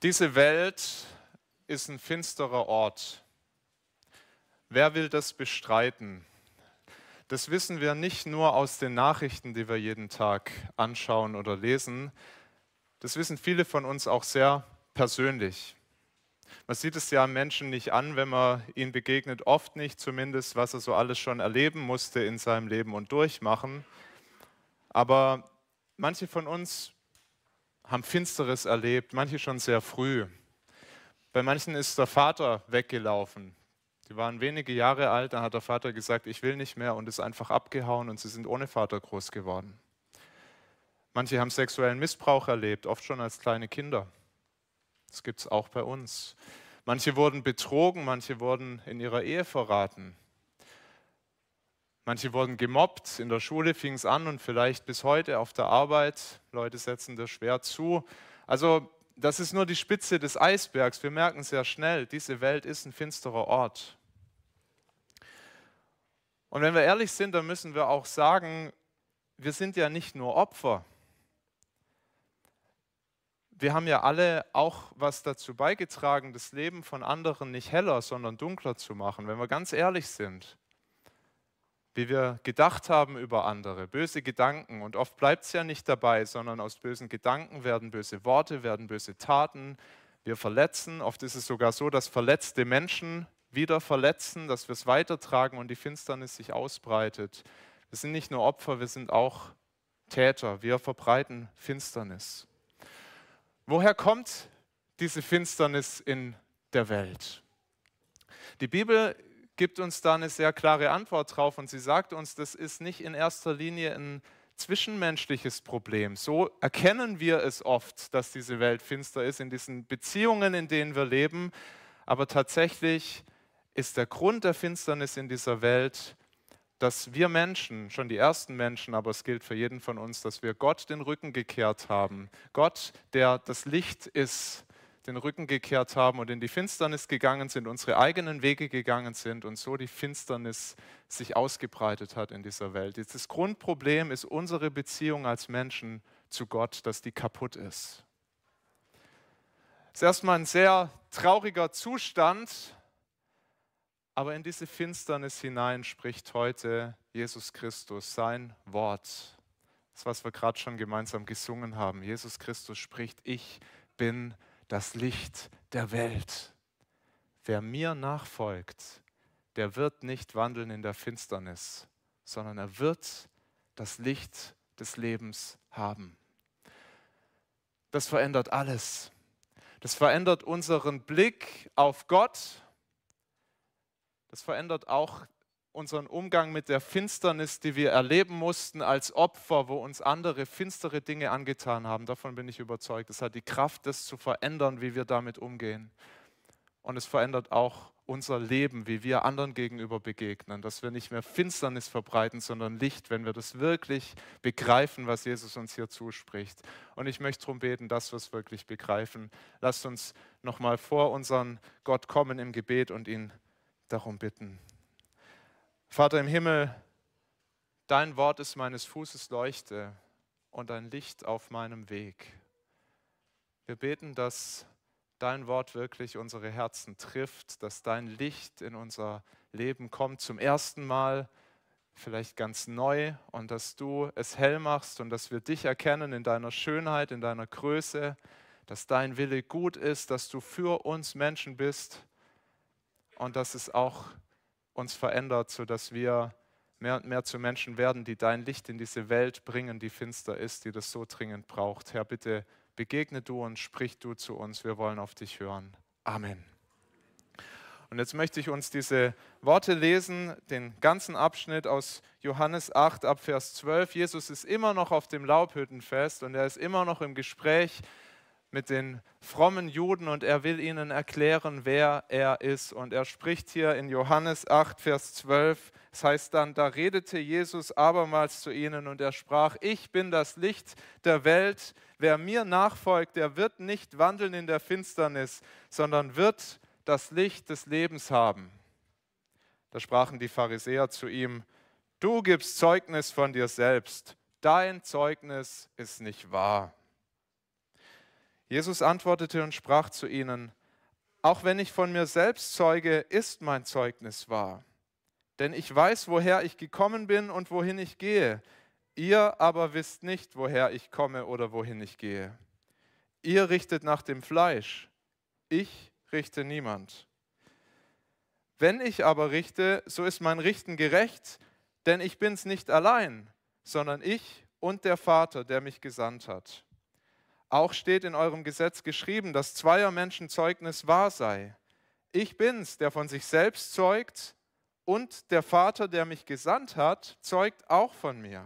Diese Welt ist ein finsterer Ort. Wer will das bestreiten? Das wissen wir nicht nur aus den Nachrichten, die wir jeden Tag anschauen oder lesen. Das wissen viele von uns auch sehr persönlich. Man sieht es ja Menschen nicht an, wenn man ihnen begegnet, oft nicht zumindest, was er so alles schon erleben musste in seinem Leben und durchmachen. Aber manche von uns haben Finsteres erlebt, manche schon sehr früh. Bei manchen ist der Vater weggelaufen. Die waren wenige Jahre alt, dann hat der Vater gesagt, ich will nicht mehr und ist einfach abgehauen und sie sind ohne Vater groß geworden. Manche haben sexuellen Missbrauch erlebt, oft schon als kleine Kinder. Das gibt es auch bei uns. Manche wurden betrogen, manche wurden in ihrer Ehe verraten. Manche wurden gemobbt, in der Schule fing es an und vielleicht bis heute auf der Arbeit. Leute setzen das schwer zu. Also das ist nur die Spitze des Eisbergs. Wir merken sehr schnell, diese Welt ist ein finsterer Ort. Und wenn wir ehrlich sind, dann müssen wir auch sagen, wir sind ja nicht nur Opfer. Wir haben ja alle auch was dazu beigetragen, das Leben von anderen nicht heller, sondern dunkler zu machen, wenn wir ganz ehrlich sind. Wie wir gedacht haben über andere, böse Gedanken. Und oft bleibt es ja nicht dabei, sondern aus bösen Gedanken werden böse Worte, werden böse Taten. Wir verletzen. Oft ist es sogar so, dass verletzte Menschen wieder verletzen, dass wir es weitertragen und die Finsternis sich ausbreitet. Wir sind nicht nur Opfer, wir sind auch Täter. Wir verbreiten Finsternis. Woher kommt diese Finsternis in der Welt? Die Bibel gibt uns da eine sehr klare Antwort drauf und sie sagt uns, das ist nicht in erster Linie ein zwischenmenschliches Problem. So erkennen wir es oft, dass diese Welt finster ist, in diesen Beziehungen, in denen wir leben. Aber tatsächlich ist der Grund der Finsternis in dieser Welt, dass wir Menschen, schon die ersten Menschen, aber es gilt für jeden von uns, dass wir Gott den Rücken gekehrt haben. Gott, der das Licht ist, den Rücken gekehrt haben und in die Finsternis gegangen sind, unsere eigenen Wege gegangen sind und so die Finsternis sich ausgebreitet hat in dieser Welt. Das Grundproblem ist unsere Beziehung als Menschen zu Gott, dass die kaputt ist. Das ist erstmal ein sehr trauriger Zustand, aber in diese Finsternis hinein spricht heute Jesus Christus, sein Wort. Das, was wir gerade schon gemeinsam gesungen haben. Jesus Christus spricht, ich bin das Licht der Welt. Wer mir nachfolgt, der wird nicht wandeln in der Finsternis, sondern er wird das Licht des Lebens haben. Das verändert alles. Das verändert unseren Blick auf Gott. Das verändert auch unseren Umgang mit der Finsternis, die wir erleben mussten als Opfer, wo uns andere finstere Dinge angetan haben. Davon bin ich überzeugt. Es hat die Kraft, das zu verändern, wie wir damit umgehen. Und es verändert auch unser Leben, wie wir anderen gegenüber begegnen, dass wir nicht mehr Finsternis verbreiten, sondern Licht, wenn wir das wirklich begreifen, was Jesus uns hier zuspricht. Und ich möchte darum beten, dass wir es wirklich begreifen. Lasst uns nochmal vor unseren Gott kommen im Gebet und ihn darum bitten. Vater im Himmel, dein Wort ist meines Fußes Leuchte und ein Licht auf meinem Weg. Wir beten, dass dein Wort wirklich unsere Herzen trifft, dass dein Licht in unser Leben kommt zum ersten Mal, vielleicht ganz neu, und dass du es hell machst und dass wir dich erkennen in deiner Schönheit, in deiner Größe, dass dein Wille gut ist, dass du für uns Menschen bist und dass es auch uns verändert, sodass wir mehr und mehr zu Menschen werden, die dein Licht in diese Welt bringen, die finster ist, die das so dringend braucht. Herr, bitte begegne du und sprich du zu uns. Wir wollen auf dich hören. Amen. Und jetzt möchte ich uns diese Worte lesen, den ganzen Abschnitt aus Johannes 8 ab Vers 12. Jesus ist immer noch auf dem Laubhüttenfest und er ist immer noch im Gespräch mit den frommen Juden und er will ihnen erklären, wer er ist. Und er spricht hier in Johannes 8, Vers 12, es heißt dann, da redete Jesus abermals zu ihnen und er sprach, ich bin das Licht der Welt, wer mir nachfolgt, der wird nicht wandeln in der Finsternis, sondern wird das Licht des Lebens haben. Da sprachen die Pharisäer zu ihm, du gibst Zeugnis von dir selbst, dein Zeugnis ist nicht wahr. Jesus antwortete und sprach zu ihnen: Auch wenn ich von mir selbst zeuge, ist mein Zeugnis wahr. Denn ich weiß, woher ich gekommen bin und wohin ich gehe. Ihr aber wisst nicht, woher ich komme oder wohin ich gehe. Ihr richtet nach dem Fleisch, ich richte niemand. Wenn ich aber richte, so ist mein Richten gerecht, denn ich bin's nicht allein, sondern ich und der Vater, der mich gesandt hat. Auch steht in eurem Gesetz geschrieben, dass zweier Menschen Zeugnis wahr sei. Ich bin's, der von sich selbst zeugt, und der Vater, der mich gesandt hat, zeugt auch von mir.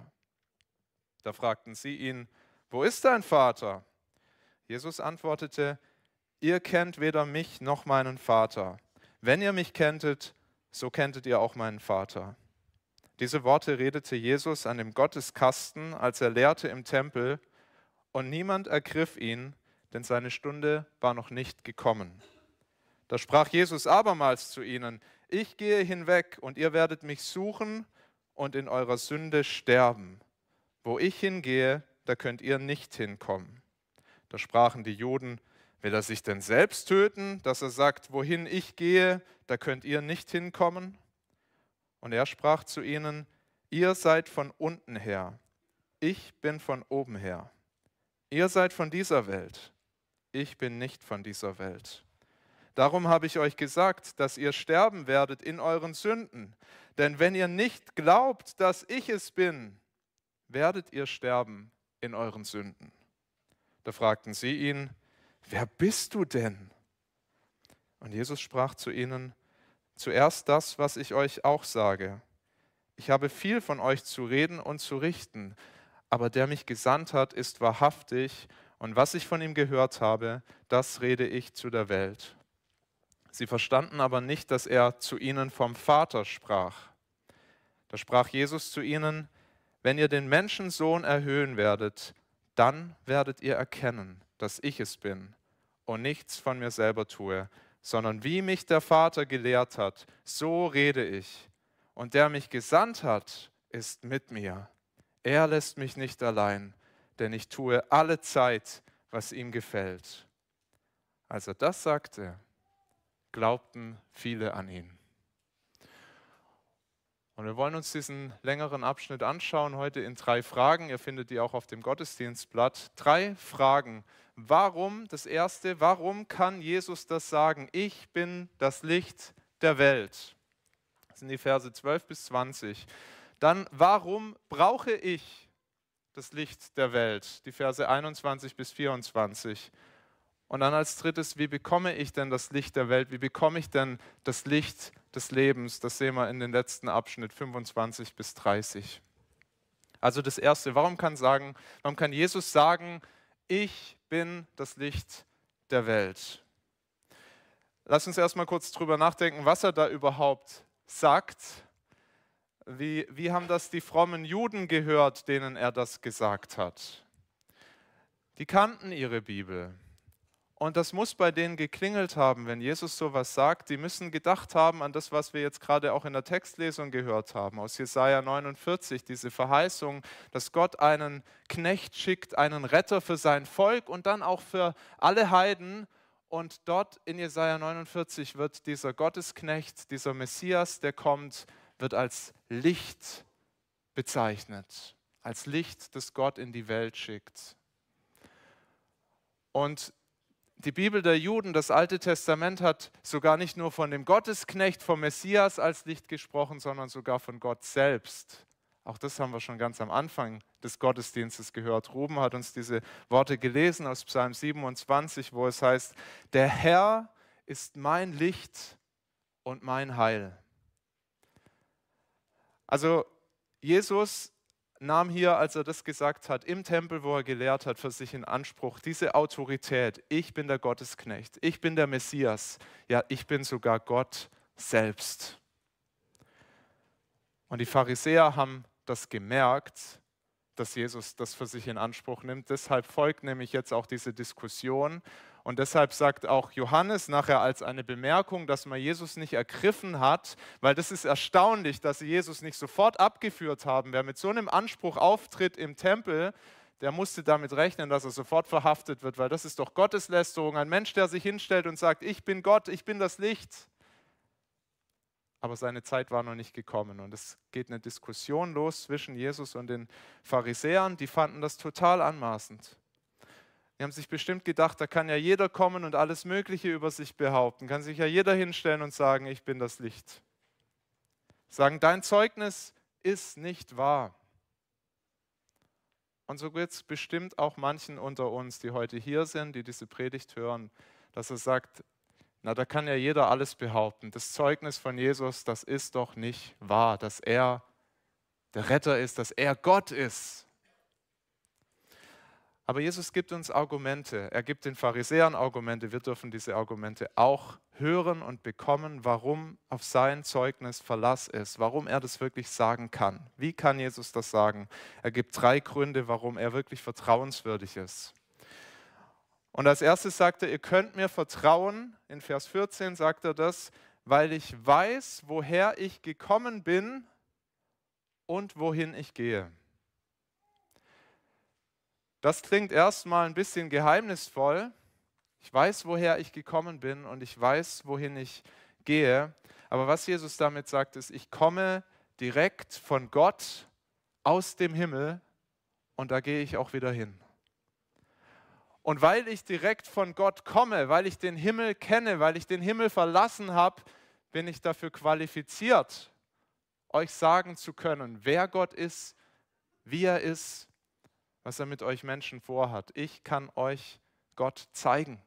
Da fragten sie ihn: Wo ist dein Vater? Jesus antwortete: Ihr kennt weder mich noch meinen Vater. Wenn ihr mich kenntet, so kenntet ihr auch meinen Vater. Diese Worte redete Jesus an dem Gotteskasten, als er lehrte im Tempel, und niemand ergriff ihn, denn seine Stunde war noch nicht gekommen. Da sprach Jesus abermals zu ihnen: Ich gehe hinweg, und ihr werdet mich suchen und in eurer Sünde sterben. Wo ich hingehe, da könnt ihr nicht hinkommen. Da sprachen die Juden: Will er sich denn selbst töten, dass er sagt, wohin ich gehe, da könnt ihr nicht hinkommen? Und er sprach zu ihnen: Ihr seid von unten her, ich bin von oben her. Ihr seid von dieser Welt, ich bin nicht von dieser Welt. Darum habe ich euch gesagt, dass ihr sterben werdet in euren Sünden. Denn wenn ihr nicht glaubt, dass ich es bin, werdet ihr sterben in euren Sünden. Da fragten sie ihn: Wer bist du denn? Und Jesus sprach zu ihnen: Zuerst das, was ich euch auch sage. Ich habe viel von euch zu reden und zu richten, aber der mich gesandt hat, ist wahrhaftig, und was ich von ihm gehört habe, das rede ich zu der Welt. Sie verstanden aber nicht, dass er zu ihnen vom Vater sprach. Da sprach Jesus zu ihnen: Wenn ihr den Menschensohn erhöhen werdet, dann werdet ihr erkennen, dass ich es bin und nichts von mir selber tue, sondern wie mich der Vater gelehrt hat, so rede ich. Und der mich gesandt hat, ist mit mir. Er lässt mich nicht allein, denn ich tue alle Zeit, was ihm gefällt. Als er das sagte, glaubten viele an ihn. Und wir wollen uns diesen längeren Abschnitt anschauen, heute in 3 Fragen. Ihr findet die auch auf dem Gottesdienstblatt. 3 Fragen. Warum, das erste, warum kann Jesus das sagen? Ich bin das Licht der Welt. Das sind die Verse 12 bis 20. Dann, warum brauche ich das Licht der Welt? Die Verse 21 bis 24. Und dann als drittes, wie bekomme ich denn das Licht der Welt? Wie bekomme ich denn das Licht des Lebens? Das sehen wir in den letzten Abschnitt 25 bis 30. Also das Erste, warum kann Jesus sagen, ich bin das Licht der Welt? Lass uns erstmal kurz drüber nachdenken, was er da überhaupt sagt. Wie haben das die frommen Juden gehört, denen er das gesagt hat? Die kannten ihre Bibel. Und das muss bei denen geklingelt haben, wenn Jesus sowas sagt. Die müssen gedacht haben an das, was wir jetzt gerade auch in der Textlesung gehört haben, aus Jesaja 49, diese Verheißung, dass Gott einen Knecht schickt, einen Retter für sein Volk und dann auch für alle Heiden. Und dort in Jesaja 49 wird dieser Gottesknecht, dieser Messias, der kommt, wird als Licht bezeichnet, als Licht, das Gott in die Welt schickt. Und die Bibel der Juden, das Alte Testament, hat sogar nicht nur von dem Gottesknecht, vom Messias als Licht gesprochen, sondern sogar von Gott selbst. Auch das haben wir schon ganz am Anfang des Gottesdienstes gehört. Ruben hat uns diese Worte gelesen aus Psalm 27, wo es heißt: Der Herr ist mein Licht und mein Heil. Also Jesus nahm hier, als er das gesagt hat, im Tempel, wo er gelehrt hat, für sich in Anspruch diese Autorität. Ich bin der Gottesknecht, ich bin der Messias, ja, ich bin sogar Gott selbst. Und die Pharisäer haben das gemerkt, dass Jesus das für sich in Anspruch nimmt. Deshalb folgt nämlich jetzt auch diese Diskussion. Und deshalb sagt auch Johannes nachher als eine Bemerkung, dass man Jesus nicht ergriffen hat, weil das ist erstaunlich, dass sie Jesus nicht sofort abgeführt haben. Wer mit so einem Anspruch auftritt im Tempel, der musste damit rechnen, dass er sofort verhaftet wird, weil das ist doch Gotteslästerung. Ein Mensch, der sich hinstellt und sagt, ich bin Gott, ich bin das Licht. Aber seine Zeit war noch nicht gekommen. Und es geht eine Diskussion los zwischen Jesus und den Pharisäern. Die fanden das total anmaßend. Die haben sich bestimmt gedacht, da kann ja jeder kommen und alles Mögliche über sich behaupten. Kann sich ja jeder hinstellen und sagen, ich bin das Licht. Sagen, dein Zeugnis ist nicht wahr. Und so wird es bestimmt auch manchen unter uns, die heute hier sind, die diese Predigt hören, dass er sagt, na, da kann ja jeder alles behaupten. Das Zeugnis von Jesus, das ist doch nicht wahr, dass er der Retter ist, dass er Gott ist. Aber Jesus gibt uns Argumente. Er gibt den Pharisäern Argumente. Wir dürfen diese Argumente auch hören und bekommen, warum auf sein Zeugnis Verlass ist, warum er das wirklich sagen kann. Wie kann Jesus das sagen? Er gibt 3 Gründe, warum er wirklich vertrauenswürdig ist. Und als erstes sagt er, ihr könnt mir vertrauen, in Vers 14 sagt er das, weil ich weiß, woher ich gekommen bin und wohin ich gehe. Das klingt erstmal ein bisschen geheimnisvoll. Ich weiß, woher ich gekommen bin und ich weiß, wohin ich gehe. Aber was Jesus damit sagt, ist, ich komme direkt von Gott aus dem Himmel und da gehe ich auch wieder hin. Und weil ich direkt von Gott komme, weil ich den Himmel kenne, weil ich den Himmel verlassen habe, bin ich dafür qualifiziert, euch sagen zu können, wer Gott ist, wie er ist, was er mit euch Menschen vorhat. Ich kann euch Gott zeigen.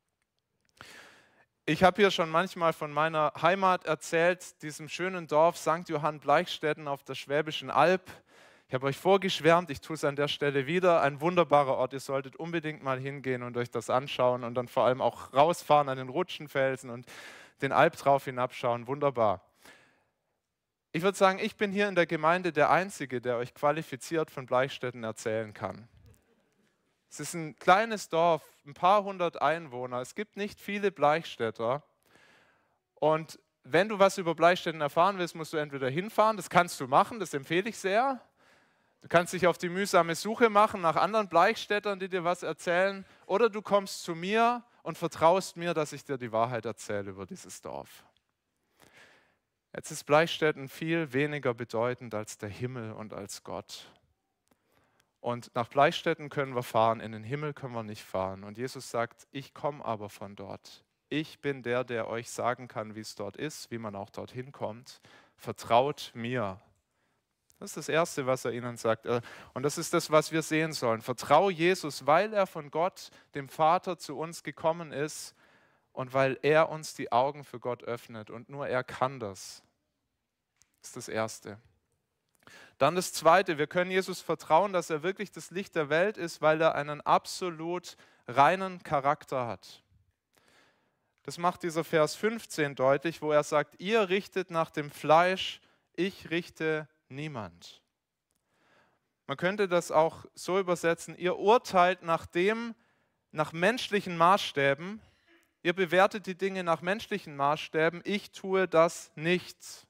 Ich habe hier schon manchmal von meiner Heimat erzählt, diesem schönen Dorf St. Johann Bleichstätten auf der Schwäbischen Alb. Ich habe euch vorgeschwärmt, ich tue es an der Stelle wieder. Ein wunderbarer Ort, ihr solltet unbedingt mal hingehen und euch das anschauen und dann vor allem auch rausfahren an den Rutschenfelsen und den Alp drauf hinabschauen. Wunderbar. Ich würde sagen, ich bin hier in der Gemeinde der Einzige, der euch qualifiziert von Bleichstätten erzählen kann. Es ist ein kleines Dorf, ein paar hundert Einwohner. Es gibt nicht viele Bleichstädter. Und wenn du was über Bleichstätten erfahren willst, musst du entweder hinfahren, das kannst du machen, das empfehle ich sehr. Du kannst dich auf die mühsame Suche machen nach anderen Bleichstädtern, die dir was erzählen. Oder du kommst zu mir und vertraust mir, dass ich dir die Wahrheit erzähle über dieses Dorf. Jetzt ist Bleichstätten viel weniger bedeutend als der Himmel und als Gott. Und nach Bleichstätten können wir fahren, in den Himmel können wir nicht fahren. Und Jesus sagt, ich komme aber von dort. Ich bin der, der euch sagen kann, wie es dort ist, wie man auch dorthin kommt. Vertraut mir. Das ist das Erste, was er ihnen sagt. Und das ist das, was wir sehen sollen. Vertrau Jesus, weil er von Gott, dem Vater, zu uns gekommen ist und weil er uns die Augen für Gott öffnet. Und nur er kann das. Das ist das Erste. Dann das Zweite, wir können Jesus vertrauen, dass er wirklich das Licht der Welt ist, weil er einen absolut reinen Charakter hat. Das macht dieser Vers 15 deutlich, wo er sagt, ihr richtet nach dem Fleisch, ich richte niemand. Man könnte das auch so übersetzen, ihr urteilt nach menschlichen Maßstäben, ihr bewertet die Dinge nach menschlichen Maßstäben, ich tue das nicht.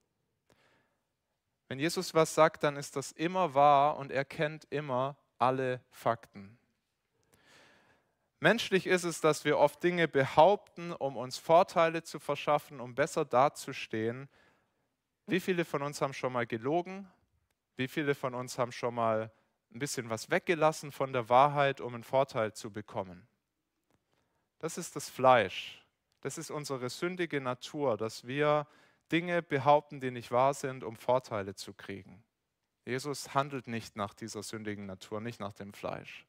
Wenn Jesus was sagt, dann ist das immer wahr und er kennt immer alle Fakten. Menschlich ist es, dass wir oft Dinge behaupten, um uns Vorteile zu verschaffen, um besser dazustehen. Wie viele von uns haben schon mal gelogen? Wie viele von uns haben schon mal ein bisschen was weggelassen von der Wahrheit, um einen Vorteil zu bekommen? Das ist das Fleisch. Das ist unsere sündige Natur, dass wir Dinge behaupten, die nicht wahr sind, um Vorteile zu kriegen. Jesus handelt nicht nach dieser sündigen Natur, nicht nach dem Fleisch.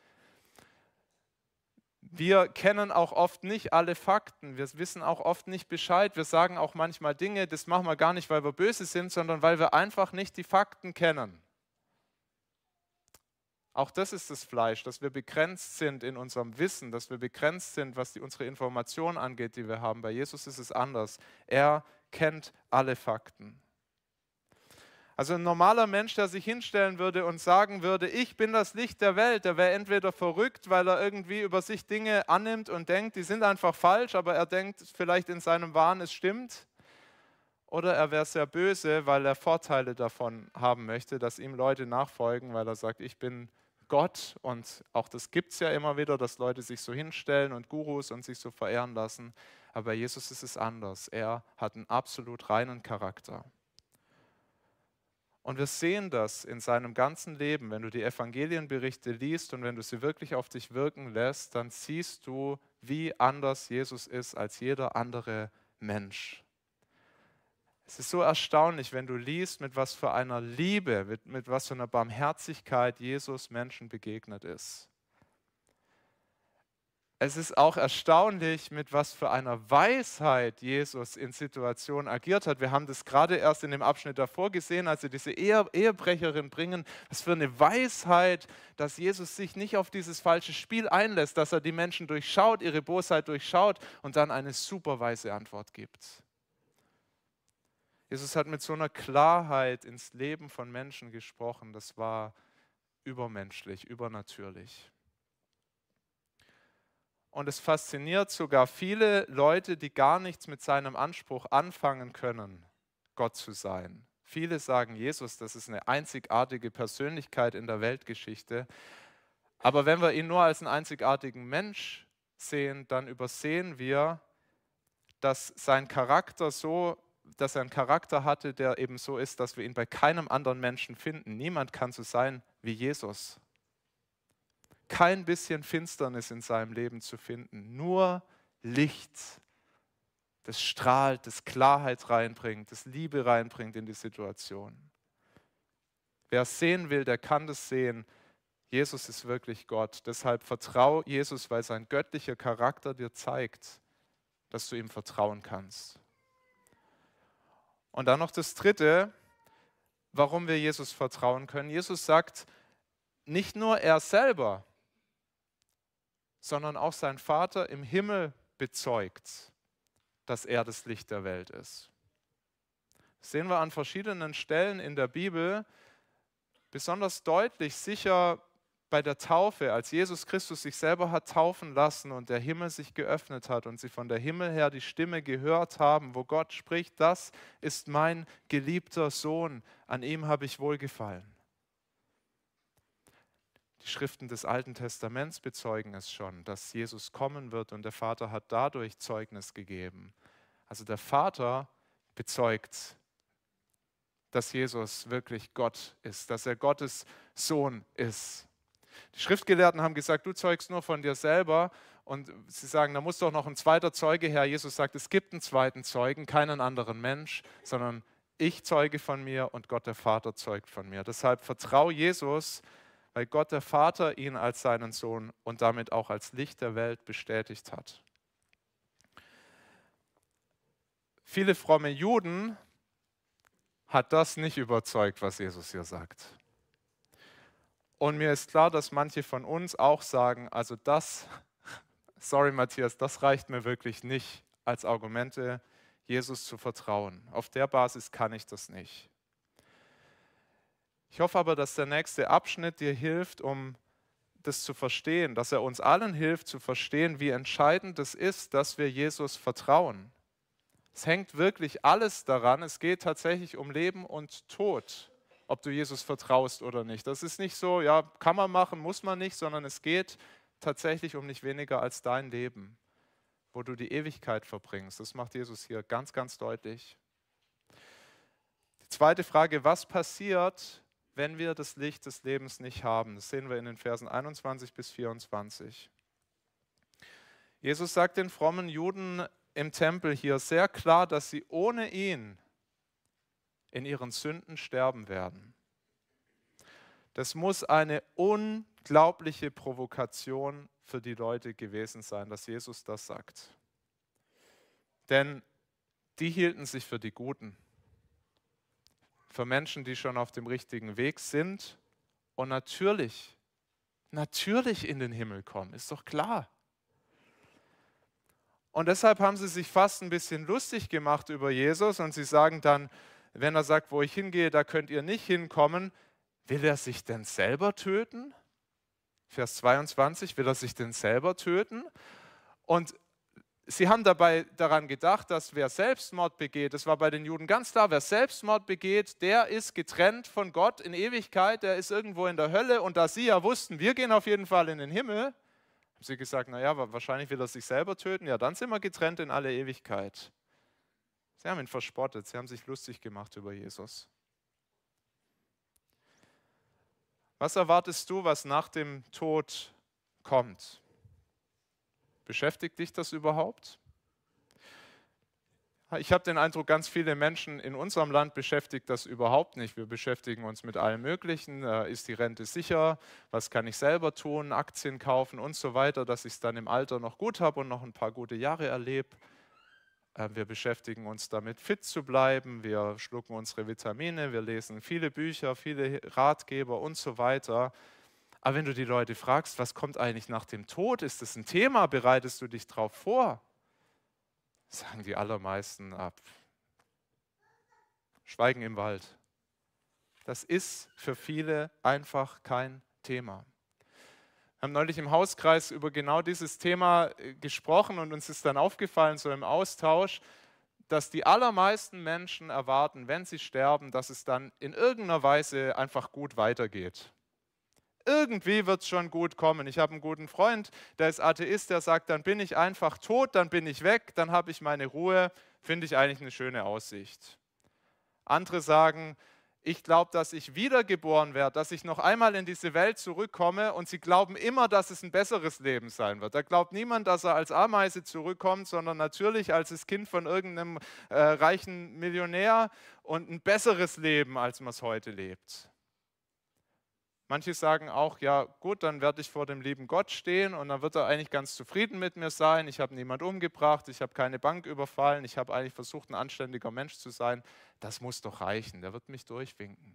Wir kennen auch oft nicht alle Fakten, wir wissen auch oft nicht Bescheid, wir sagen auch manchmal Dinge, das machen wir gar nicht, weil wir böse sind, sondern weil wir einfach nicht die Fakten kennen. Auch das ist das Fleisch, dass wir begrenzt sind in unserem Wissen, dass wir begrenzt sind, was unsere Informationen angeht, die wir haben. Bei Jesus ist es anders. Er kennt alle Fakten. Also ein normaler Mensch, der sich hinstellen würde und sagen würde, ich bin das Licht der Welt, der wäre entweder verrückt, weil er irgendwie über sich Dinge annimmt und denkt, die sind einfach falsch, aber er denkt vielleicht in seinem Wahn, es stimmt. Oder er wäre sehr böse, weil er Vorteile davon haben möchte, dass ihm Leute nachfolgen, weil er sagt, ich bin Gott und auch das gibt es ja immer wieder, dass Leute sich so hinstellen und Gurus und sich so verehren lassen. Aber bei Jesus ist es anders. Er hat einen absolut reinen Charakter. Und wir sehen das in seinem ganzen Leben. Wenn du die Evangelienberichte liest und wenn du sie wirklich auf dich wirken lässt, dann siehst du, wie anders Jesus ist als jeder andere Mensch. Es ist so erstaunlich, wenn du liest, mit was für einer Liebe, mit was für einer Barmherzigkeit Jesus Menschen begegnet ist. Es ist auch erstaunlich, mit was für einer Weisheit Jesus in Situationen agiert hat. Wir haben das gerade erst in dem Abschnitt davor gesehen, als sie diese Ehebrecherin bringen. Was für eine Weisheit, dass Jesus sich nicht auf dieses falsche Spiel einlässt, dass er die Menschen durchschaut, ihre Bosheit durchschaut und dann eine super weise Antwort gibt. Jesus hat mit so einer Klarheit ins Leben von Menschen gesprochen. Das war übermenschlich, übernatürlich. Und es fasziniert sogar viele Leute, die gar nichts mit seinem Anspruch anfangen können, Gott zu sein. Viele sagen, Jesus, das ist eine einzigartige Persönlichkeit in der Weltgeschichte. Aber wenn wir ihn nur als einen einzigartigen Mensch sehen, dann übersehen wir, dass er einen Charakter hatte, der eben so ist, dass wir ihn bei keinem anderen Menschen finden. Niemand kann so sein wie Jesus. Kein bisschen Finsternis in seinem Leben zu finden, nur Licht, das strahlt, das Klarheit reinbringt, das Liebe reinbringt in die Situation. Wer es sehen will, der kann das sehen. Jesus ist wirklich Gott. Deshalb vertrau Jesus, weil sein göttlicher Charakter dir zeigt, dass du ihm vertrauen kannst. Und dann noch das Dritte, warum wir Jesus vertrauen können. Jesus sagt, nicht nur er selber, sondern auch sein Vater im Himmel bezeugt, dass er das Licht der Welt ist. Das sehen wir an verschiedenen Stellen in der Bibel, besonders deutlich sicher bei der Taufe, als Jesus Christus sich selber hat taufen lassen und der Himmel sich geöffnet hat und sie von der Himmel her die Stimme gehört haben, wo Gott spricht, das ist mein geliebter Sohn, an ihm habe ich wohlgefallen. Die Schriften des Alten Testaments bezeugen es schon, dass Jesus kommen wird und der Vater hat dadurch Zeugnis gegeben. Also der Vater bezeugt, dass Jesus wirklich Gott ist, dass er Gottes Sohn ist. Die Schriftgelehrten haben gesagt, du zeugst nur von dir selber und sie sagen, da muss doch noch ein zweiter Zeuge her. Jesus sagt, es gibt einen zweiten Zeugen, keinen anderen Mensch, sondern ich zeuge von mir und Gott der Vater zeugt von mir. Deshalb vertraue Jesus, weil Gott der Vater ihn als seinen Sohn und damit auch als Licht der Welt bestätigt hat. Viele fromme Juden hat das nicht überzeugt, was Jesus hier sagt. Und mir ist klar, dass manche von uns auch sagen, also das, sorry Matthias, das reicht mir wirklich nicht als Argumente, Jesus zu vertrauen. Auf der Basis kann ich das nicht. Ich hoffe aber, dass der nächste Abschnitt dir hilft, um das zu verstehen, dass er uns allen hilft zu verstehen, wie entscheidend es ist, dass wir Jesus vertrauen. Es hängt wirklich alles daran, es geht tatsächlich um Leben und Tod, ob du Jesus vertraust oder nicht. Das ist nicht so, ja, kann man machen, muss man nicht, sondern es geht tatsächlich um nicht weniger als dein Leben, wo du die Ewigkeit verbringst. Das macht Jesus hier ganz, ganz deutlich. Die zweite Frage, was passiert, wenn wir das Licht des Lebens nicht haben? Das sehen wir in den Versen 21 bis 24. Jesus sagt den frommen Juden im Tempel hier sehr klar, dass sie ohne ihn in ihren Sünden sterben werden. Das muss eine unglaubliche Provokation für die Leute gewesen sein, dass Jesus das sagt. Denn die hielten sich für die Guten. Für Menschen, die schon auf dem richtigen Weg sind und natürlich in den Himmel kommen, ist doch klar. Und deshalb haben sie sich fast ein bisschen lustig gemacht über Jesus und sie sagen dann, wenn er sagt, wo ich hingehe, da könnt ihr nicht hinkommen, will er sich denn selber töten? Vers 22, will er sich denn selber töten? Und sie haben dabei daran gedacht, dass wer Selbstmord begeht, das war bei den Juden ganz klar, wer Selbstmord begeht, der ist getrennt von Gott in Ewigkeit, der ist irgendwo in der Hölle. Und da sie ja wussten, wir gehen auf jeden Fall in den Himmel, haben sie gesagt, naja, wahrscheinlich will er sich selber töten, ja, dann sind wir getrennt in alle Ewigkeit. Sie haben ihn verspottet, sie haben sich lustig gemacht über Jesus. Was erwartest du, was nach dem Tod kommt? Beschäftigt dich das überhaupt? Ich habe den Eindruck, ganz viele Menschen in unserem Land beschäftigt das überhaupt nicht. Wir beschäftigen uns mit allem Möglichen. Ist die Rente sicher? Was kann ich selber tun? Aktien kaufen und so weiter, dass ich es dann im Alter noch gut habe und noch ein paar gute Jahre erlebe. Wir beschäftigen uns damit, fit zu bleiben. Wir schlucken unsere Vitamine. Wir lesen viele Bücher, viele Ratgeber und so weiter. Aber wenn du die Leute fragst, was kommt eigentlich nach dem Tod? Ist das ein Thema? Bereitest du dich darauf vor? Sagen die allermeisten ab. Schweigen im Wald. Das ist für viele einfach kein Thema. Wir haben neulich im Hauskreis über genau dieses Thema gesprochen und uns ist dann aufgefallen, so im Austausch, dass die allermeisten Menschen erwarten, wenn sie sterben, dass es dann in irgendeiner Weise einfach gut weitergeht. Irgendwie wird es schon gut kommen. Ich habe einen guten Freund, der ist Atheist, der sagt, dann bin ich einfach tot, dann bin ich weg, dann habe ich meine Ruhe, finde ich eigentlich eine schöne Aussicht. Andere sagen, ich glaube, dass ich wiedergeboren werde, dass ich noch einmal in diese Welt zurückkomme und sie glauben immer, dass es ein besseres Leben sein wird. Da glaubt niemand, dass er als Ameise zurückkommt, sondern natürlich als das Kind von irgendeinem reichen Millionär und ein besseres Leben, als man es heute lebt. Manche sagen auch, ja gut, dann werde ich vor dem lieben Gott stehen und dann wird er eigentlich ganz zufrieden mit mir sein. Ich habe niemand umgebracht, ich habe keine Bank überfallen, ich habe eigentlich versucht, ein anständiger Mensch zu sein. Das muss doch reichen, der wird mich durchwinken.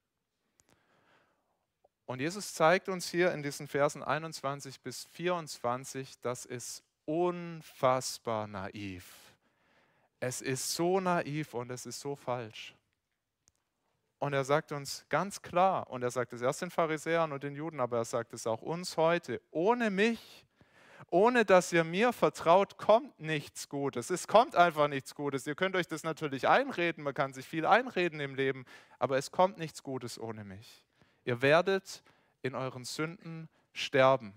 Und Jesus zeigt uns hier in diesen Versen 21 bis 24, das ist unfassbar naiv. Es ist so naiv und es ist so falsch. Und er sagt uns ganz klar, und er sagt es erst den Pharisäern und den Juden, aber er sagt es auch uns heute, ohne mich, ohne dass ihr mir vertraut, kommt nichts Gutes. Es kommt einfach nichts Gutes. Ihr könnt euch das natürlich einreden, man kann sich viel einreden im Leben, aber es kommt nichts Gutes ohne mich. Ihr werdet in euren Sünden sterben.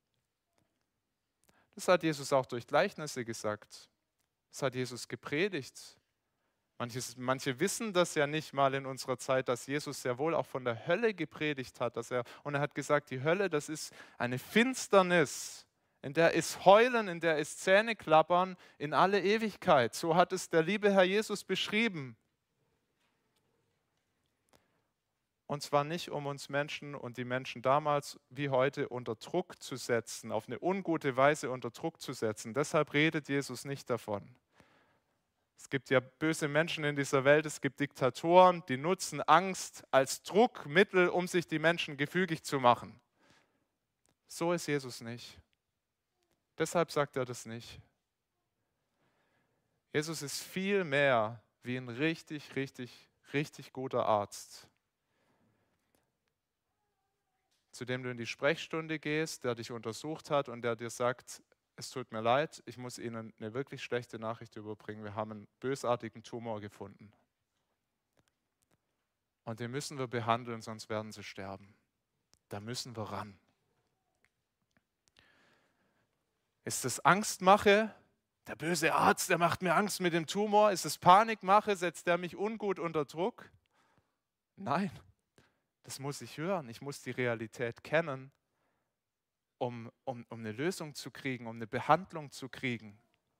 Das hat Jesus auch durch Gleichnisse gesagt. Das hat Jesus gepredigt. Manche wissen das ja nicht mal in unserer Zeit, dass Jesus sehr wohl auch von der Hölle gepredigt hat. Und er hat gesagt, die Hölle, das ist eine Finsternis, in der ist Heulen, in der ist Zähneklappern in alle Ewigkeit. So hat es der liebe Herr Jesus beschrieben. Und zwar nicht, um uns Menschen und die Menschen damals wie heute unter Druck zu setzen, auf eine ungute Weise unter Druck zu setzen. Deshalb redet Jesus nicht davon. Es gibt ja böse Menschen in dieser Welt, es gibt Diktatoren, die nutzen Angst als Druckmittel, um sich die Menschen gefügig zu machen. So ist Jesus nicht. Deshalb sagt er das nicht. Jesus ist viel mehr wie ein richtig, richtig, richtig guter Arzt, zu dem du in die Sprechstunde gehst, der dich untersucht hat und der dir sagt, es tut mir leid, ich muss Ihnen eine wirklich schlechte Nachricht überbringen. Wir haben einen bösartigen Tumor gefunden. Und den müssen wir behandeln, sonst werden Sie sterben. Da müssen wir ran. Ist es Angstmache? Der böse Arzt, der macht mir Angst mit dem Tumor. Ist es Panikmache? Setzt der mich ungut unter Druck? Nein, das muss ich hören. Ich muss die Realität kennen, um eine Lösung zu kriegen, um eine Behandlung zu kriegen.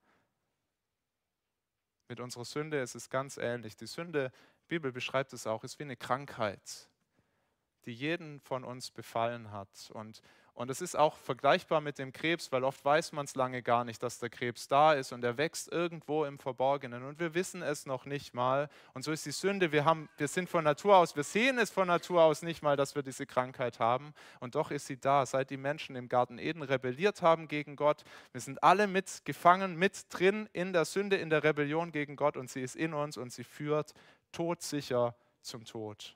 Mit unserer Sünde ist es ganz ähnlich. Die Sünde, die Bibel beschreibt es auch, ist wie eine Krankheit, die jeden von uns befallen hat. Und es ist auch vergleichbar mit dem Krebs, weil oft weiß man es lange gar nicht, dass der Krebs da ist und er wächst irgendwo im Verborgenen und wir wissen es noch nicht mal. Und so ist die Sünde, wir sind von Natur aus, wir sehen es von Natur aus nicht mal, dass wir diese Krankheit haben und doch ist sie da. Seit die Menschen im Garten Eden rebelliert haben gegen Gott, wir sind alle mit gefangen, mit drin in der Sünde, in der Rebellion gegen Gott und sie ist in uns und sie führt todsicher zum Tod.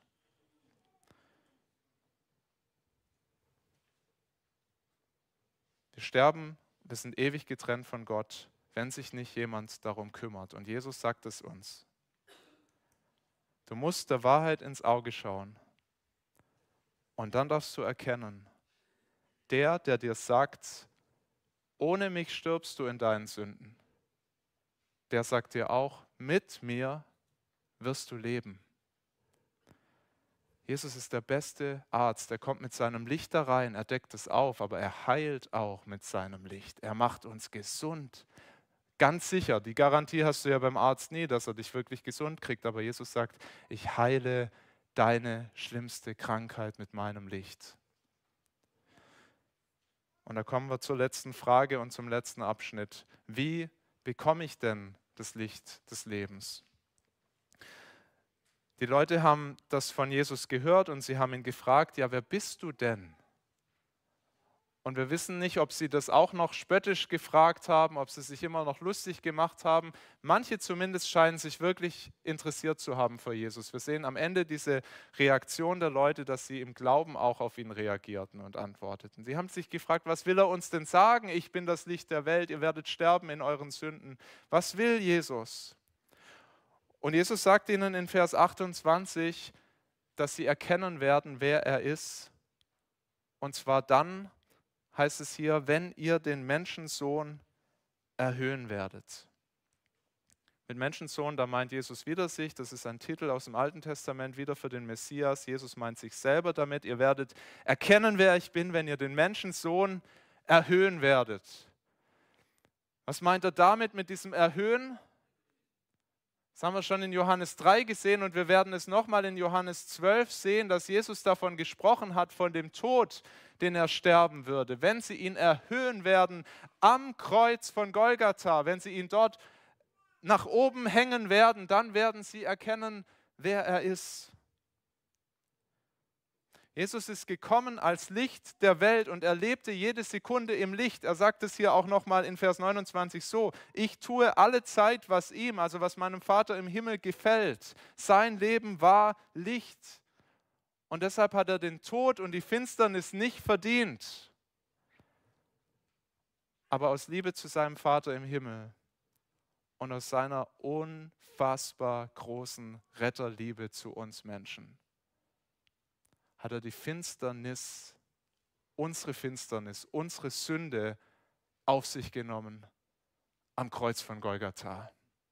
Wir sterben, wir sind ewig getrennt von Gott, wenn sich nicht jemand darum kümmert. Und Jesus sagt es uns. Du musst der Wahrheit ins Auge schauen. Und dann darfst du erkennen, der dir sagt, ohne mich stirbst du in deinen Sünden, der sagt dir auch, mit mir wirst du leben. Jesus ist der beste Arzt, er kommt mit seinem Licht da rein, er deckt es auf, aber er heilt auch mit seinem Licht. Er macht uns gesund. Ganz sicher, die Garantie hast du ja beim Arzt nie, dass er dich wirklich gesund kriegt, aber Jesus sagt, ich heile deine schlimmste Krankheit mit meinem Licht. Und da kommen wir zur letzten Frage und zum letzten Abschnitt. Wie bekomme ich denn das Licht des Lebens? Die Leute haben das von Jesus gehört und sie haben ihn gefragt, ja, wer bist du denn? Und wir wissen nicht, ob sie das auch noch spöttisch gefragt haben, ob sie sich immer noch lustig gemacht haben. Manche zumindest scheinen sich wirklich interessiert zu haben für Jesus. Wir sehen am Ende diese Reaktion der Leute, dass sie im Glauben auch auf ihn reagierten und antworteten. Sie haben sich gefragt, was will er uns denn sagen? Ich bin das Licht der Welt, ihr werdet sterben in euren Sünden. Was will Jesus? Und Jesus sagt ihnen in Vers 28, dass sie erkennen werden, wer er ist. Und zwar dann, heißt es hier, wenn ihr den Menschensohn erhöhen werdet. Mit Menschensohn, da meint Jesus wieder sich, das ist ein Titel aus dem Alten Testament, wieder für den Messias. Jesus meint sich selber damit, ihr werdet erkennen, wer ich bin, wenn ihr den Menschensohn erhöhen werdet. Was meint er damit mit diesem Erhöhen? Das haben wir schon in Johannes 3 gesehen und wir werden es nochmal in Johannes 12 sehen, dass Jesus davon gesprochen hat, von dem Tod, den er sterben würde. Wenn sie ihn erhöhen werden am Kreuz von Golgatha, wenn sie ihn dort nach oben hängen werden, dann werden sie erkennen, wer er ist. Jesus ist gekommen als Licht der Welt und er lebte jede Sekunde im Licht. Er sagt es hier auch nochmal in Vers 29 so, ich tue alle Zeit, was ihm, also was meinem Vater im Himmel gefällt. Sein Leben war Licht und deshalb hat er den Tod und die Finsternis nicht verdient. Aber aus Liebe zu seinem Vater im Himmel und aus seiner unfassbar großen Retterliebe zu uns Menschen hat er die Finsternis, unsere Sünde auf sich genommen am Kreuz von Golgatha.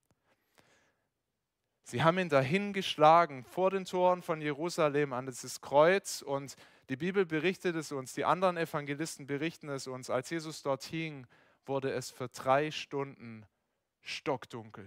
Sie haben ihn dahin geschlagen vor den Toren von Jerusalem an dieses Kreuz und die Bibel berichtet es uns, die anderen Evangelisten berichten es uns, als Jesus dort hing, wurde es für 3 Stunden stockdunkel.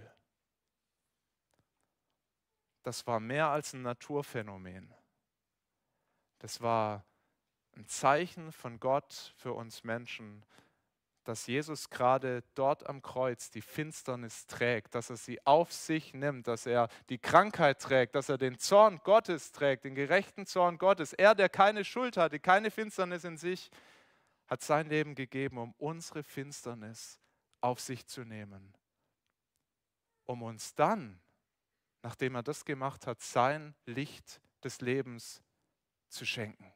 Das war mehr als ein Naturphänomen. Das war ein Zeichen von Gott für uns Menschen, dass Jesus gerade dort am Kreuz die Finsternis trägt, dass er sie auf sich nimmt, dass er die Krankheit trägt, dass er den Zorn Gottes trägt, den gerechten Zorn Gottes. Er, der keine Schuld hatte, keine Finsternis in sich, hat sein Leben gegeben, um unsere Finsternis auf sich zu nehmen, um uns dann, nachdem er das gemacht hat, sein Licht des Lebens zu schenken.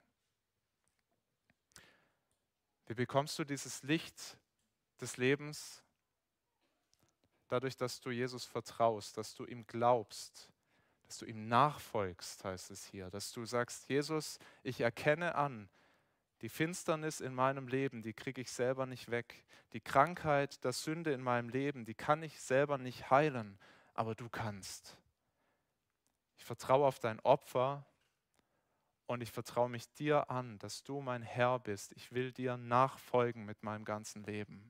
Wie bekommst du dieses Licht des Lebens? Dadurch, dass du Jesus vertraust, dass du ihm glaubst, dass du ihm nachfolgst, heißt es hier, dass du sagst, Jesus, ich erkenne an, die Finsternis in meinem Leben, die kriege ich selber nicht weg. Die Krankheit, die Sünde in meinem Leben, die kann ich selber nicht heilen, aber du kannst. Ich vertraue auf dein Opfer. Und ich vertraue mich dir an, dass du mein Herr bist. Ich will dir nachfolgen mit meinem ganzen Leben.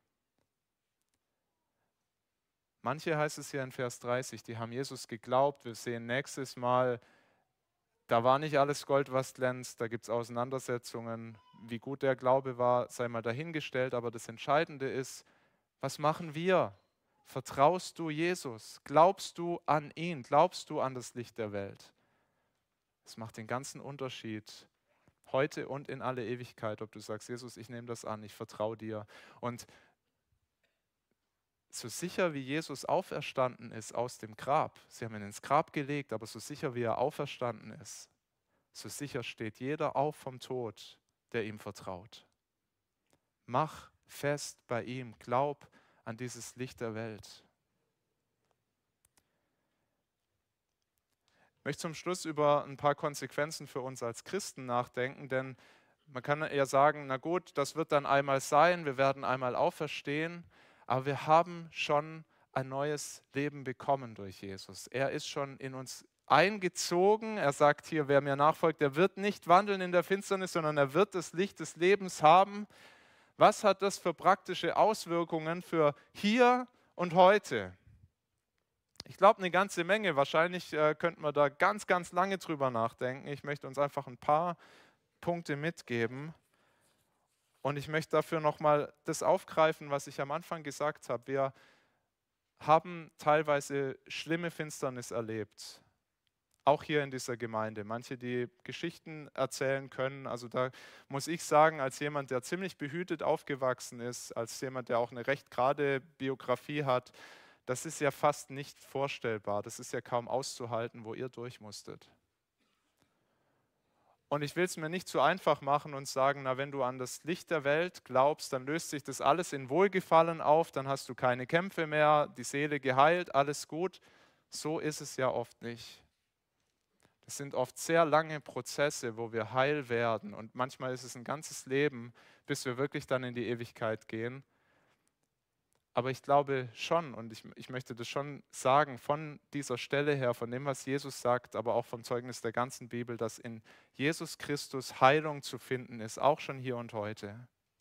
Manche, heißt es hier in Vers 30, die haben Jesus geglaubt. Wir sehen nächstes Mal, da war nicht alles Gold, was glänzt. Da gibt es Auseinandersetzungen. Wie gut der Glaube war, sei mal dahingestellt. Aber das Entscheidende ist, was machen wir? Vertraust du Jesus? Glaubst du an ihn? Glaubst du an das Licht der Welt? Das macht den ganzen Unterschied, heute und in alle Ewigkeit, ob du sagst, Jesus, ich nehme das an, ich vertraue dir. Und so sicher wie Jesus auferstanden ist aus dem Grab, sie haben ihn ins Grab gelegt, aber so sicher wie er auferstanden ist, so sicher steht jeder auf vom Tod, der ihm vertraut. Mach fest bei ihm, glaub an dieses Licht der Welt. Ich möchte zum Schluss über ein paar Konsequenzen für uns als Christen nachdenken, denn man kann ja sagen, na gut, das wird dann einmal sein, wir werden einmal auferstehen, aber wir haben schon ein neues Leben bekommen durch Jesus. Er ist schon in uns eingezogen. Er sagt hier, wer mir nachfolgt, der wird nicht wandeln in der Finsternis, sondern er wird das Licht des Lebens haben. Was hat das für praktische Auswirkungen für hier und heute? Ich glaube, eine ganze Menge. Wahrscheinlich könnten wir da ganz, ganz lange drüber nachdenken. Ich möchte uns einfach ein paar Punkte mitgeben. Und ich möchte dafür nochmal das aufgreifen, was ich am Anfang gesagt habe. Wir haben teilweise schlimme Finsternis erlebt, auch hier in dieser Gemeinde. Manche, die Geschichten erzählen können, also da muss ich sagen, als jemand, der ziemlich behütet aufgewachsen ist, als jemand, der auch eine recht gerade Biografie hat, das ist ja fast nicht vorstellbar, das ist ja kaum auszuhalten, wo ihr durch musstet. Und ich will es mir nicht zu einfach machen und sagen, na, wenn du an das Licht der Welt glaubst, dann löst sich das alles in Wohlgefallen auf, dann hast du keine Kämpfe mehr, die Seele geheilt, alles gut. So ist es ja oft nicht. Das sind oft sehr lange Prozesse, wo wir heil werden und manchmal ist es ein ganzes Leben, bis wir wirklich dann in die Ewigkeit gehen. Aber ich glaube schon, und ich möchte das schon sagen, von dieser Stelle her, von dem, was Jesus sagt, aber auch vom Zeugnis der ganzen Bibel, dass in Jesus Christus Heilung zu finden ist, auch schon hier und heute.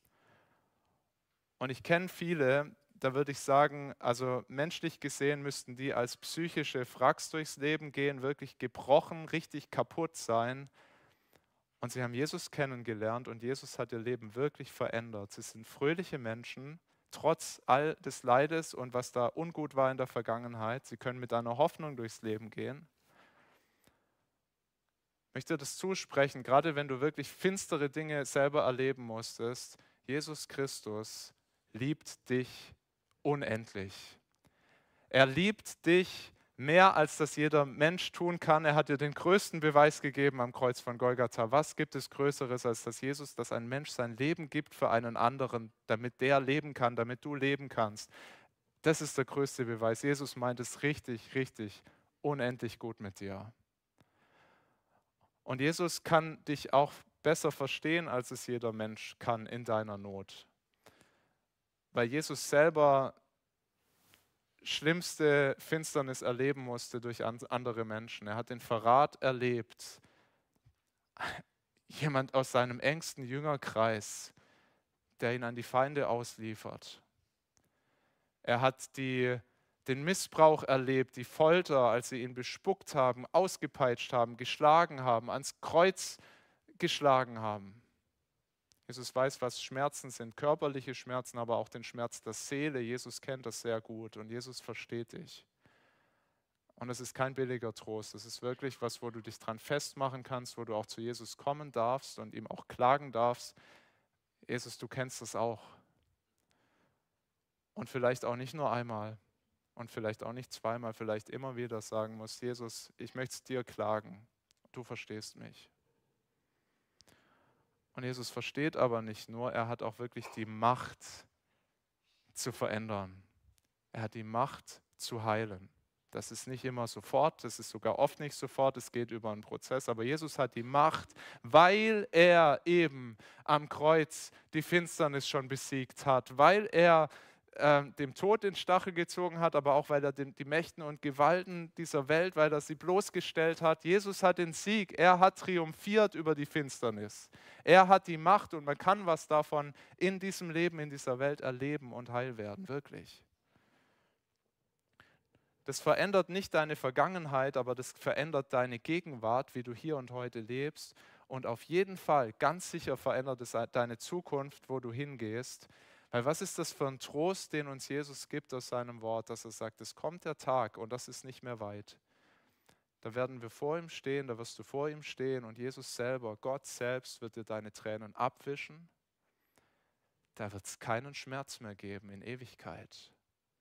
Und ich kenne viele, da würde ich sagen, also menschlich gesehen müssten die als psychische Wracks durchs Leben gehen, wirklich gebrochen, richtig kaputt sein. Und sie haben Jesus kennengelernt und Jesus hat ihr Leben wirklich verändert. Sie sind fröhliche Menschen, trotz all des Leides und was da ungut war in der Vergangenheit. Sie können mit einer Hoffnung durchs Leben gehen. Ich möchte das zusprechen, gerade wenn du wirklich finstere Dinge selber erleben musstest. Jesus Christus liebt dich unendlich. Er liebt dich mehr, als das jeder Mensch tun kann. Er hat dir den größten Beweis gegeben am Kreuz von Golgatha. Was gibt es Größeres, als dass Jesus, dass ein Mensch sein Leben gibt für einen anderen, damit der leben kann, damit du leben kannst? Das ist der größte Beweis. Jesus meint es richtig, richtig, unendlich gut mit dir. Und Jesus kann dich auch besser verstehen, als es jeder Mensch kann in deiner Not. Weil Jesus selber schlimmste Finsternis erleben musste durch andere Menschen. Er hat den Verrat erlebt. Jemand aus seinem engsten Jüngerkreis, der ihn an die Feinde ausliefert. Er hat den Missbrauch erlebt, die Folter, als sie ihn bespuckt haben, ausgepeitscht haben, geschlagen haben, ans Kreuz geschlagen haben. Jesus weiß, was Schmerzen sind, körperliche Schmerzen, aber auch den Schmerz der Seele. Jesus kennt das sehr gut und Jesus versteht dich. Und es ist kein billiger Trost. Es ist wirklich was, wo du dich dran festmachen kannst, wo du auch zu Jesus kommen darfst und ihm auch klagen darfst. Jesus, du kennst das auch. Und vielleicht auch nicht nur einmal und vielleicht auch nicht zweimal, vielleicht immer wieder sagen musst, Jesus, ich möchte es dir klagen. Du verstehst mich. Und Jesus versteht aber nicht nur, er hat auch wirklich die Macht zu verändern. Er hat die Macht zu heilen. Das ist nicht immer sofort, das ist sogar oft nicht sofort, es geht über einen Prozess. Aber Jesus hat die Macht, weil er eben am Kreuz die Finsternis schon besiegt hat, weil er dem Tod den Stachel gezogen hat, aber auch weil er die Mächten und Gewalten dieser Welt, weil er sie bloßgestellt hat. Jesus hat den Sieg, er hat triumphiert über die Finsternis. Er hat die Macht und man kann was davon in diesem Leben, in dieser Welt erleben und heil werden, wirklich. Das verändert nicht deine Vergangenheit, aber das verändert deine Gegenwart, wie du hier und heute lebst. Und auf jeden Fall, ganz sicher verändert es deine Zukunft, wo du hingehst. Weil was ist das für ein Trost, den uns Jesus gibt aus seinem Wort, dass er sagt, es kommt der Tag und das ist nicht mehr weit. Da werden wir vor ihm stehen, da wirst du vor ihm stehen und Jesus selber, Gott selbst wird dir deine Tränen abwischen. Da wird es keinen Schmerz mehr geben in Ewigkeit.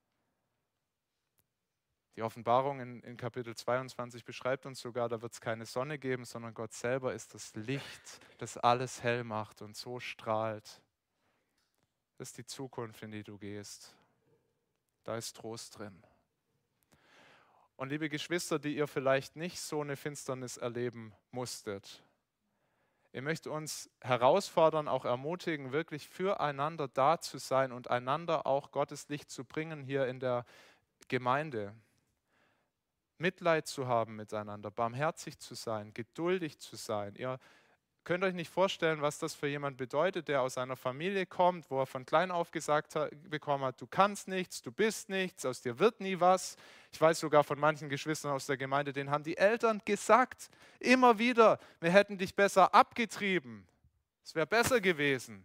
Die Offenbarung in Kapitel 22 beschreibt uns sogar, da wird es keine Sonne geben, sondern Gott selber ist das Licht, das alles hell macht und so strahlt. Das ist die Zukunft, in die du gehst. Da ist Trost drin. Und liebe Geschwister, die ihr vielleicht nicht so eine Finsternis erleben musstet, ich möchte uns herausfordern, auch ermutigen, wirklich füreinander da zu sein und einander auch Gottes Licht zu bringen hier in der Gemeinde. Mitleid zu haben miteinander, barmherzig zu sein, geduldig zu sein. Ihr könnt euch nicht vorstellen, was das für jemand bedeutet, der aus einer Familie kommt, wo er von klein auf gesagt bekommen hat, du kannst nichts, du bist nichts, aus dir wird nie was. Ich weiß sogar von manchen Geschwistern aus der Gemeinde, denen haben die Eltern gesagt, immer wieder, wir hätten dich besser abgetrieben. Es wäre besser gewesen.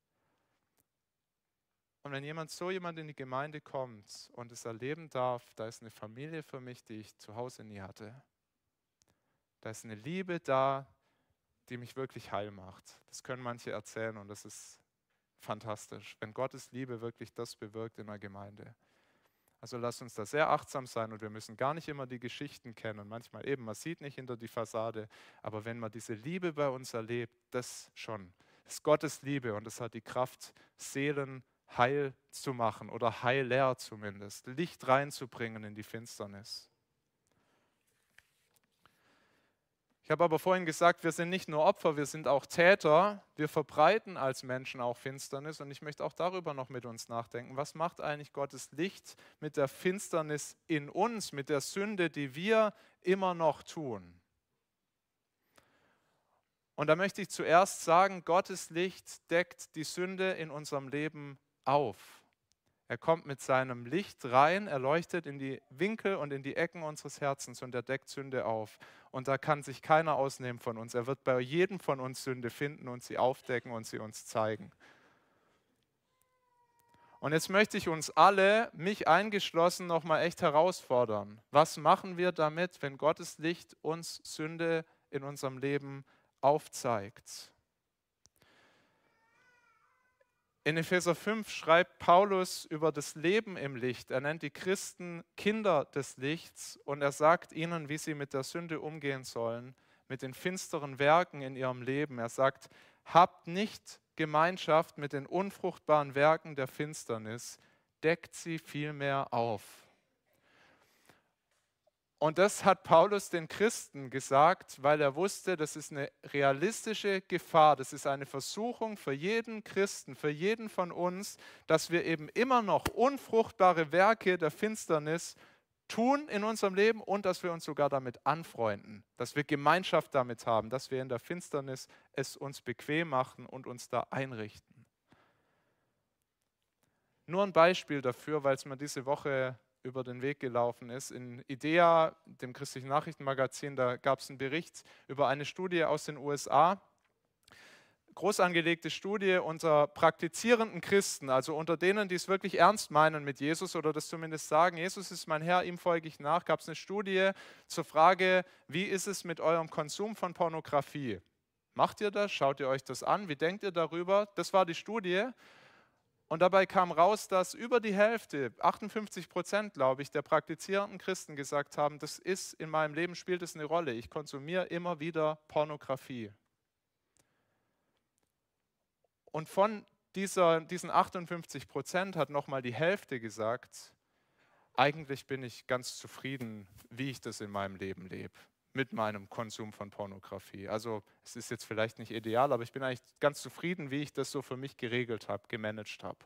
Und wenn so jemand in die Gemeinde kommt und es erleben darf, da ist eine Familie für mich, die ich zu Hause nie hatte. Da ist eine Liebe da, die mich wirklich heil macht. Das können manche erzählen und das ist fantastisch, wenn Gottes Liebe wirklich das bewirkt in der Gemeinde. Also lasst uns da sehr achtsam sein und wir müssen gar nicht immer die Geschichten kennen. Manchmal eben, man sieht nicht hinter die Fassade, aber wenn man diese Liebe bei uns erlebt, das schon, das ist Gottes Liebe und es hat die Kraft, Seelen heil zu machen oder heiler zumindest, Licht reinzubringen in die Finsternis. Ich habe aber vorhin gesagt, wir sind nicht nur Opfer, wir sind auch Täter. Wir verbreiten als Menschen auch Finsternis und ich möchte auch darüber noch mit uns nachdenken. Was macht eigentlich Gottes Licht mit der Finsternis in uns, mit der Sünde, die wir immer noch tun? Und da möchte ich zuerst sagen, Gottes Licht deckt die Sünde in unserem Leben auf. Er kommt mit seinem Licht rein, er leuchtet in die Winkel und in die Ecken unseres Herzens und er deckt Sünde auf. Und da kann sich keiner ausnehmen von uns. Er wird bei jedem von uns Sünde finden und sie aufdecken und sie uns zeigen. Und jetzt möchte ich uns alle, mich eingeschlossen, nochmal echt herausfordern. Was machen wir damit, wenn Gottes Licht uns Sünde in unserem Leben aufzeigt? In Epheser 5 schreibt Paulus über das Leben im Licht. Er nennt die Christen Kinder des Lichts und er sagt ihnen, wie sie mit der Sünde umgehen sollen, mit den finsteren Werken in ihrem Leben. Er sagt, habt nicht Gemeinschaft mit den unfruchtbaren Werken der Finsternis, deckt sie vielmehr auf. Und das hat Paulus den Christen gesagt, weil er wusste, das ist eine realistische Gefahr, das ist eine Versuchung für jeden Christen, für jeden von uns, dass wir eben immer noch unfruchtbare Werke der Finsternis tun in unserem Leben und dass wir uns sogar damit anfreunden, dass wir Gemeinschaft damit haben, dass wir in der Finsternis es uns bequem machen und uns da einrichten. Nur ein Beispiel dafür, weil es mir diese Woche über den Weg gelaufen ist. In IDEA, dem christlichen Nachrichtenmagazin, da gab es einen Bericht über eine Studie aus den USA. Groß angelegte Studie unter praktizierenden Christen, also unter denen, die es wirklich ernst meinen mit Jesus oder das zumindest sagen, Jesus ist mein Herr, ihm folge ich nach, gab es eine Studie zur Frage, wie ist es mit eurem Konsum von Pornografie? Macht ihr das? Schaut ihr euch das an? Wie denkt ihr darüber? Das war die Studie. Und dabei kam raus, dass über die Hälfte, 58%, glaube ich, der praktizierenden Christen gesagt haben, das ist in meinem Leben, spielt es eine Rolle. Ich konsumiere immer wieder Pornografie. Und von diesen 58% hat nochmal die Hälfte gesagt, eigentlich bin ich ganz zufrieden, wie ich das in meinem Leben lebe, mit meinem Konsum von Pornografie. Also es ist jetzt vielleicht nicht ideal, aber ich bin eigentlich ganz zufrieden, wie ich das so für mich geregelt habe, gemanagt habe.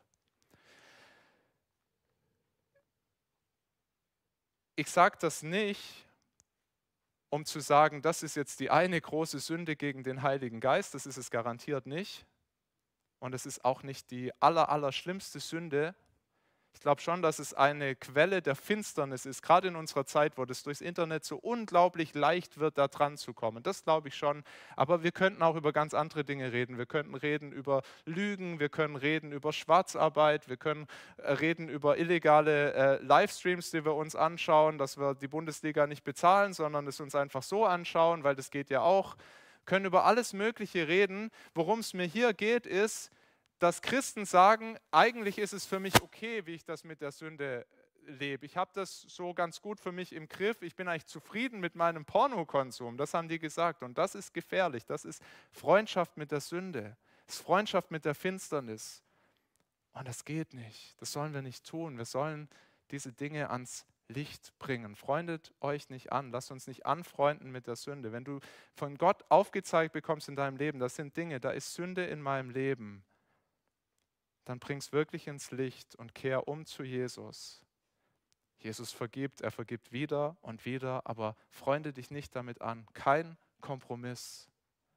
Ich sage das nicht, um zu sagen, das ist jetzt die eine große Sünde gegen den Heiligen Geist, das ist es garantiert nicht. Und es ist auch nicht die allerschlimmste Sünde. Ich glaube schon, dass es eine Quelle der Finsternis ist, gerade in unserer Zeit, wo das durchs Internet so unglaublich leicht wird, da dran zu kommen. Das glaube ich schon. Aber wir könnten auch über ganz andere Dinge reden. Wir könnten reden über Lügen, wir können reden über Schwarzarbeit, wir können reden über illegale Livestreams, die wir uns anschauen, dass wir die Bundesliga nicht bezahlen, sondern es uns einfach so anschauen, weil das geht ja auch. Wir können über alles Mögliche reden. Worum es mir hier geht, ist, dass Christen sagen, eigentlich ist es für mich okay, wie ich das mit der Sünde lebe. Ich habe das so ganz gut für mich im Griff. Ich bin eigentlich zufrieden mit meinem Pornokonsum. Das haben die gesagt. Und das ist gefährlich. Das ist Freundschaft mit der Sünde. Das ist Freundschaft mit der Finsternis. Und das geht nicht. Das sollen wir nicht tun. Wir sollen diese Dinge ans Licht bringen. Freundet euch nicht an, lasst uns nicht anfreunden mit der Sünde. Wenn du von Gott aufgezeigt bekommst in deinem Leben, das sind Dinge, da ist Sünde in meinem Leben, dann bring es wirklich ins Licht und kehr um zu Jesus. Jesus vergibt, er vergibt wieder und wieder, aber freunde dich nicht damit an. Kein Kompromiss.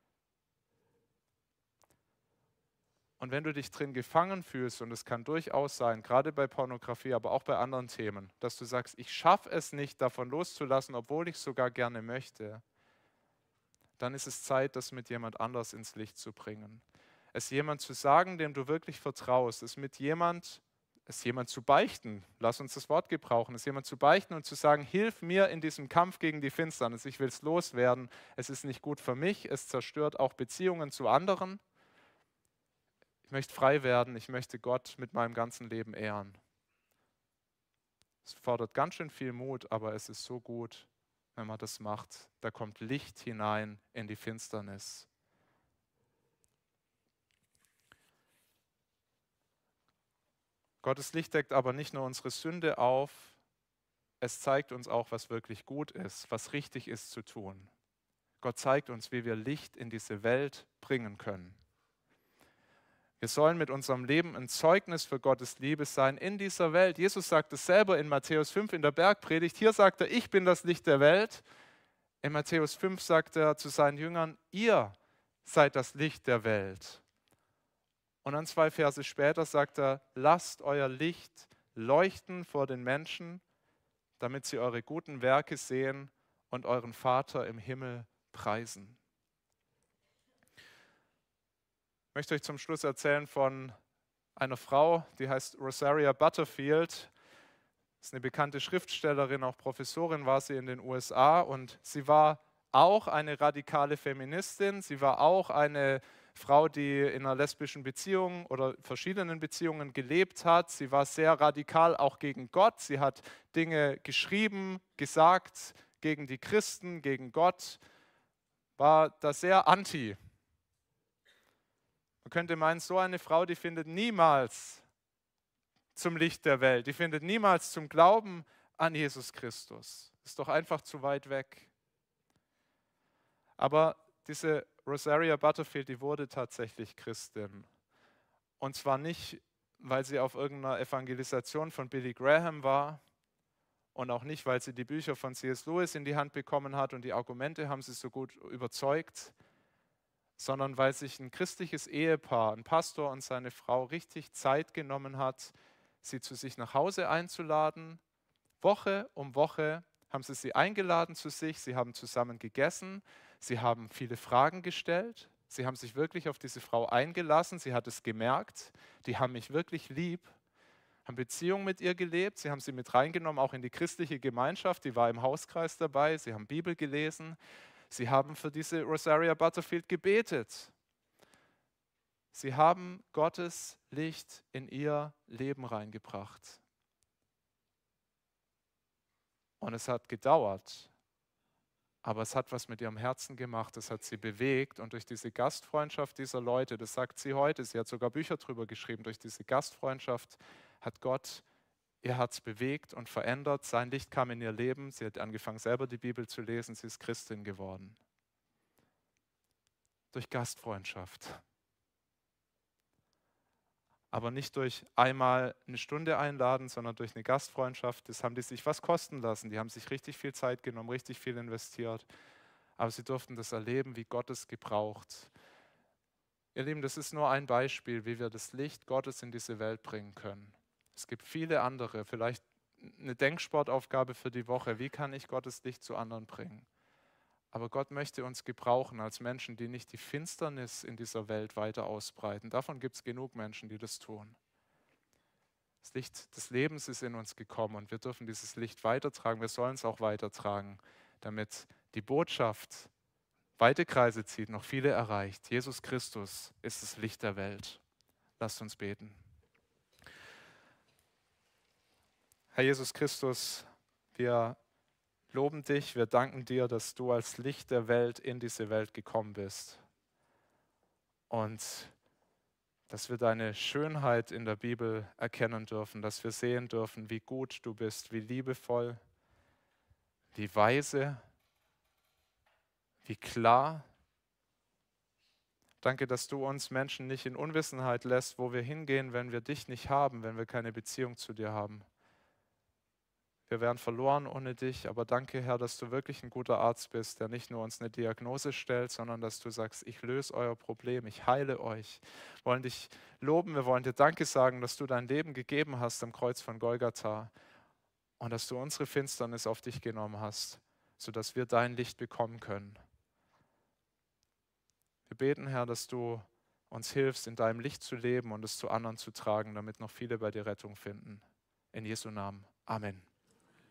Und wenn du dich drin gefangen fühlst, und es kann durchaus sein, gerade bei Pornografie, aber auch bei anderen Themen, dass du sagst, ich schaffe es nicht, davon loszulassen, obwohl ich sogar gerne möchte, dann ist es Zeit, das mit jemand anders ins Licht zu bringen. Es jemand zu sagen, dem du wirklich vertraust, es jemand zu beichten, lass uns das Wort gebrauchen, es jemand zu beichten und zu sagen, hilf mir in diesem Kampf gegen die Finsternis, ich will es loswerden, es ist nicht gut für mich, es zerstört auch Beziehungen zu anderen. Ich möchte frei werden, ich möchte Gott mit meinem ganzen Leben ehren. Es fordert ganz schön viel Mut, aber es ist so gut, wenn man das macht. Da kommt Licht hinein in die Finsternis. Gottes Licht deckt aber nicht nur unsere Sünde auf, es zeigt uns auch, was wirklich gut ist, was richtig ist zu tun. Gott zeigt uns, wie wir Licht in diese Welt bringen können. Wir sollen mit unserem Leben ein Zeugnis für Gottes Liebe sein in dieser Welt. Jesus sagt es selber in Matthäus 5 in der Bergpredigt. Hier sagt er, ich bin das Licht der Welt. In Matthäus 5 sagt er zu seinen Jüngern, ihr seid das Licht der Welt. Und dann 2 Verse später sagt er, lasst euer Licht leuchten vor den Menschen, damit sie eure guten Werke sehen und euren Vater im Himmel preisen. Ich möchte euch zum Schluss erzählen von einer Frau, die heißt Rosaria Butterfield. Das ist eine bekannte Schriftstellerin, auch Professorin war sie in den USA und sie war auch eine radikale Feministin. Sie war auch eine Frau, die in einer lesbischen Beziehung oder verschiedenen Beziehungen gelebt hat. Sie war sehr radikal auch gegen Gott. Sie hat Dinge geschrieben, gesagt gegen die Christen, gegen Gott, war da sehr anti. Man könnte meinen, so eine Frau, die findet niemals zum Licht der Welt, die findet niemals zum Glauben an Jesus Christus. Ist doch einfach zu weit weg. Aber diese Rosaria Butterfield, die wurde tatsächlich Christin. Und zwar nicht, weil sie auf irgendeiner Evangelisation von Billy Graham war und auch nicht, weil sie die Bücher von C.S. Lewis in die Hand bekommen hat und die Argumente haben sie so gut überzeugt, sondern weil sich ein christliches Ehepaar, ein Pastor und seine Frau richtig Zeit genommen hat, sie zu sich nach Hause einzuladen. Woche um Woche haben sie eingeladen zu sich, sie haben zusammen gegessen, sie haben viele Fragen gestellt, sie haben sich wirklich auf diese Frau eingelassen, sie hat es gemerkt, die haben mich wirklich lieb, haben Beziehung mit ihr gelebt, sie haben sie mit reingenommen, auch in die christliche Gemeinschaft, die war im Hauskreis dabei, sie haben Bibel gelesen, sie haben für diese Rosaria Butterfield gebetet. Sie haben Gottes Licht in ihr Leben reingebracht. Und es hat gedauert, aber es hat was mit ihrem Herzen gemacht, es hat sie bewegt und durch diese Gastfreundschaft dieser Leute, das sagt sie heute, sie hat sogar Bücher darüber geschrieben, durch diese Gastfreundschaft hat Gott ihr Herz bewegt und verändert, sein Licht kam in ihr Leben, sie hat angefangen selber die Bibel zu lesen, sie ist Christin geworden. Durch Gastfreundschaft. Aber nicht durch einmal eine Stunde einladen, sondern durch eine Gastfreundschaft. Das haben die sich was kosten lassen. Die haben sich richtig viel Zeit genommen, richtig viel investiert. Aber sie durften das erleben, wie Gott es gebraucht. Ihr Lieben, das ist nur ein Beispiel, wie wir das Licht Gottes in diese Welt bringen können. Es gibt viele andere, vielleicht eine Denksportaufgabe für die Woche. Wie kann ich Gottes Licht zu anderen bringen? Aber Gott möchte uns gebrauchen als Menschen, die nicht die Finsternis in dieser Welt weiter ausbreiten. Davon gibt es genug Menschen, die das tun. Das Licht des Lebens ist in uns gekommen und wir dürfen dieses Licht weitertragen. Wir sollen es auch weitertragen, damit die Botschaft weite Kreise zieht, noch viele erreicht. Jesus Christus ist das Licht der Welt. Lasst uns beten. Herr Jesus Christus, wir loben dich, wir danken dir, dass du als Licht der Welt in diese Welt gekommen bist und dass wir deine Schönheit in der Bibel erkennen dürfen, dass wir sehen dürfen, wie gut du bist, wie liebevoll, wie weise, wie klar. Danke, dass du uns Menschen nicht in Unwissenheit lässt, wo wir hingehen, wenn wir dich nicht haben, wenn wir keine Beziehung zu dir haben. Wir wären verloren ohne dich, aber danke, Herr, dass du wirklich ein guter Arzt bist, der nicht nur uns eine Diagnose stellt, sondern dass du sagst, ich löse euer Problem, ich heile euch. Wir wollen dich loben, wir wollen dir Danke sagen, dass du dein Leben gegeben hast am Kreuz von Golgatha und dass du unsere Finsternis auf dich genommen hast, sodass wir dein Licht bekommen können. Wir beten, Herr, dass du uns hilfst, in deinem Licht zu leben und es zu anderen zu tragen, damit noch viele bei dir Rettung finden. In Jesu Namen. Amen.